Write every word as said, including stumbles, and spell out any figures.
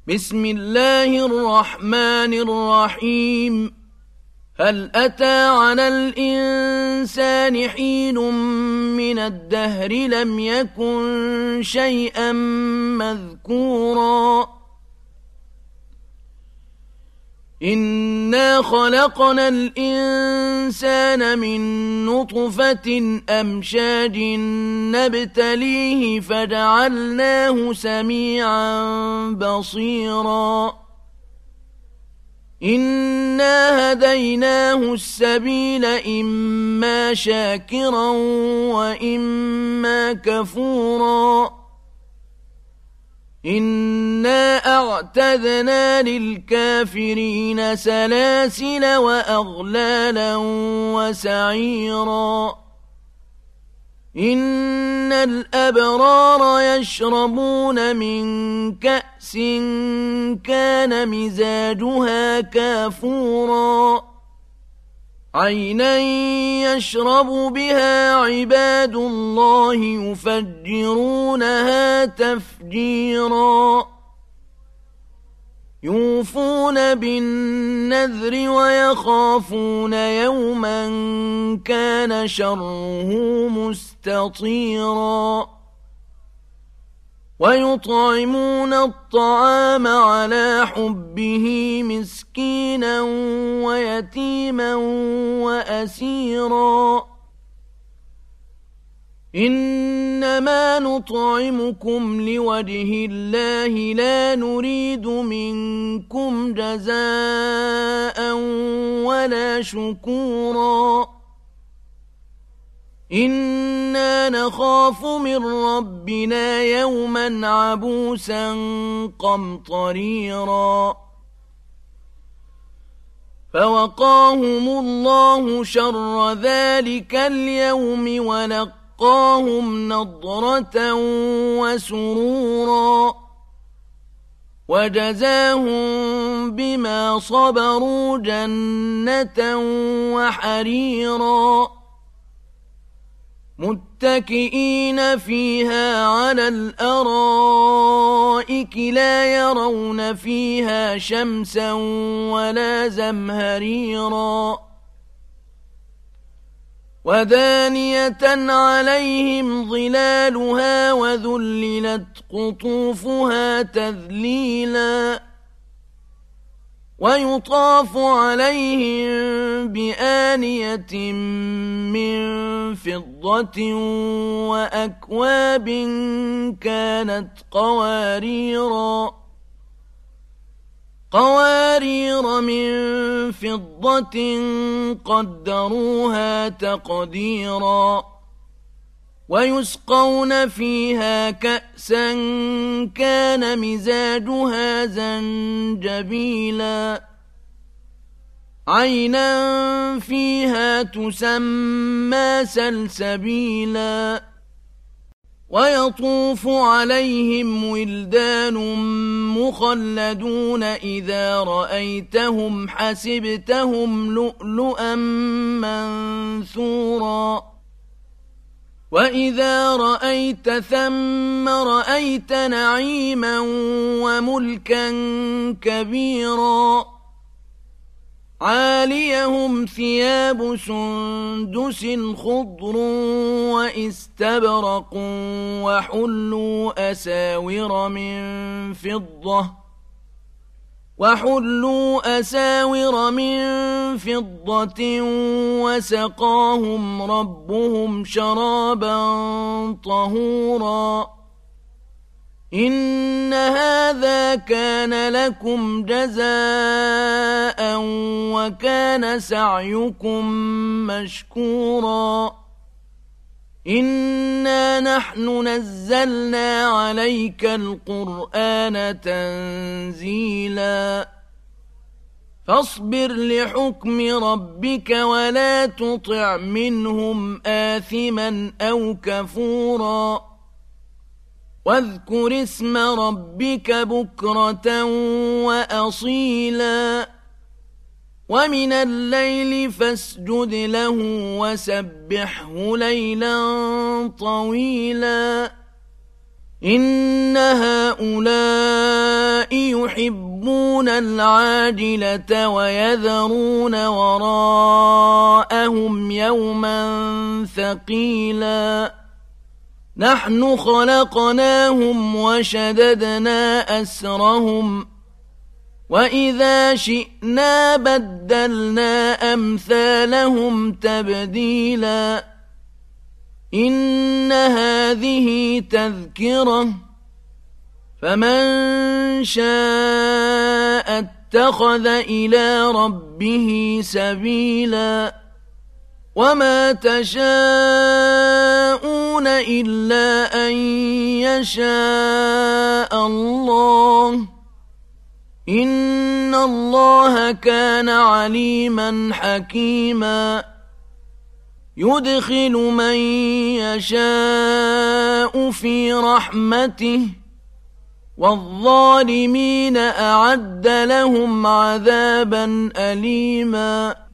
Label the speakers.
Speaker 1: بسم الله الرحمن الرحيم هل أتى على الإنسان حين من الدهر لم يكن شيئا مذكورا إنا خلقنا الإنسان من نطفة أمشاج نبتليه فجعلناه سميعا بصيرا إنا هديناه السبيل إما شاكرا وإما كفورا إنا أعتدنا للكافرين سلاسل وأغلالا وسعيرا إن الأبرار يشربون من كأس كان مزاجها كافورا عينا يشرب بها عباد الله يفجرونها تفجيرا يوفون بالنذر ويخافون يوما كان شره مستطيرا ويطعمون الطعام على حبه مسكينا ويتيما وأسيرا إنما نطعمكم لوجه الله لا نريد منكم جزاء ولا شكورا إنا نخاف من ربنا يوما عبوسا قمطريرا فوقاهم الله شر ذلك اليوم ولقاهم نضرة وسرورا وجزاهم بما صبروا جنة وحريرا متكئين فيها على الأرائك لا يرون فيها شمسا ولا زمهريرا ودانية عليهم ظلالها وذللت قطوفها تذليلا ويطاف عليهم بآنية من فضة وأكواب كانت قواريرا قوارير من فضة قدروها تقديرا ويسقون فيها كأسا كان مزاجها زنجبيلا عينا فيها تسمى سلسبيلا ويطوف عليهم ولدان مخلدون إذا رأيتهم حسبتهم لؤلؤا منثورا وإذا رأيت ثم رأيت نعيما وملكا كبيرا عاليهم ثياب سندس خضر وإستبرق وحلوا أساور من فضة وحلوا أساور من فضة وسقاهم ربهم شرابا طهورا إن هذا كان لكم جزاء وكان سعيكم مشكورا إنا نحن نزلنا عليك القرآن تنزيلا فاصبر لحكم ربك ولا تطع منهم آثما أو كفورا واذكر اسم ربك بكرة وأصيلا ومن الليل فاسجد له وسبحه ليلا طويلا إن هؤلاء يحبون العاجلة ويذرون وراءهم يوما ثقيلا نحن خلقناهم وشددنا أسرهم وإذا شئنا بدلنا أمثالهم تبديلا إن هذه تذكرة فمن شاء اتخذ إلى ربه سبيلا وما تشاءون إلا أن يشاء الله إن الله كان عليما حكيما يدخل من يشاء في رحمته والظالمين أعد لهم عذابا أليما